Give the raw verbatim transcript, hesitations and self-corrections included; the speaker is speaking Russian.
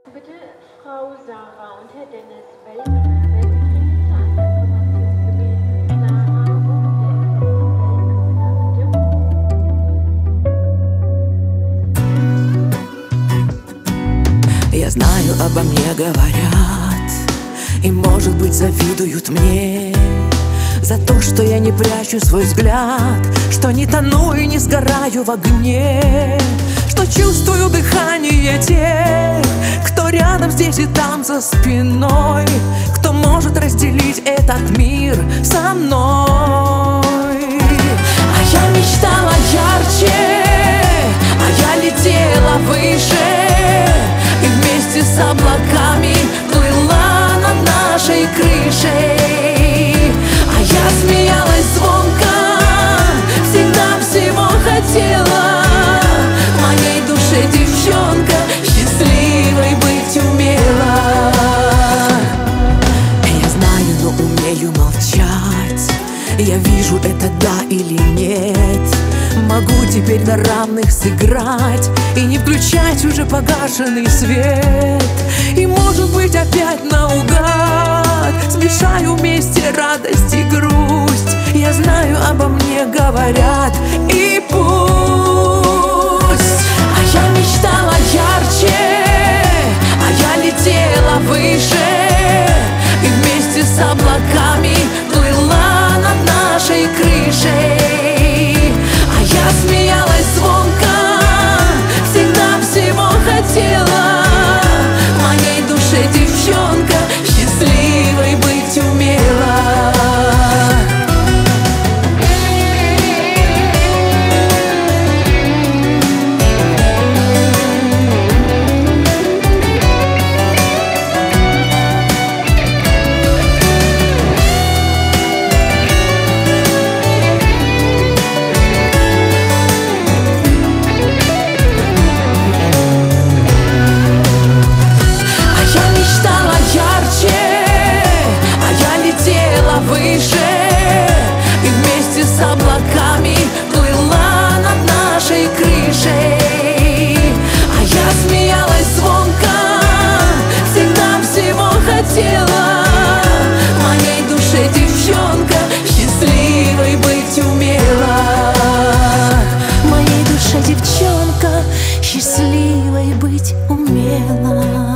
Bitte Frau Sarah und Herr Dennis Weltner werden dringend zu einer Information gebeten. Sarah und Dennis, bitte. Я знаю, обо мне говорят, и, может быть, завидуют мне за то, что я не прячу свой взгляд, что не тону и не сгораю в огне, что чувствую дыхание тех, кто рядом здесь и там за спиной, кто может разделить этот мир со мной. А я мечтала ярче, а я летела выше, и вместе с облаками плыла над нашей крышей. А я смеялась звонко, всегда всего хотела, в моей душе девчонка счастливой быть умела. Я знаю, но умею молчать, я вижу это да или нет. Могу теперь на равных сыграть и не включать уже погашенный свет. И, может быть, опять наугад смешаю вместе радость и грусть. Я знаю, обо мне говорят, и пусть. А я мечтала ярче, а я летела выше, и вместе с облаками плыла над нашей крышей. А я смеялась звонко, всегда всего хотела, в моей душе девчонка счастливой быть умела. Выше, и вместе с облаками плыла над нашей крышей. А я смеялась звонко, всегда всего хотела, в моей душе девчонка счастливой быть умела. В моей душе девчонка счастливой быть умела.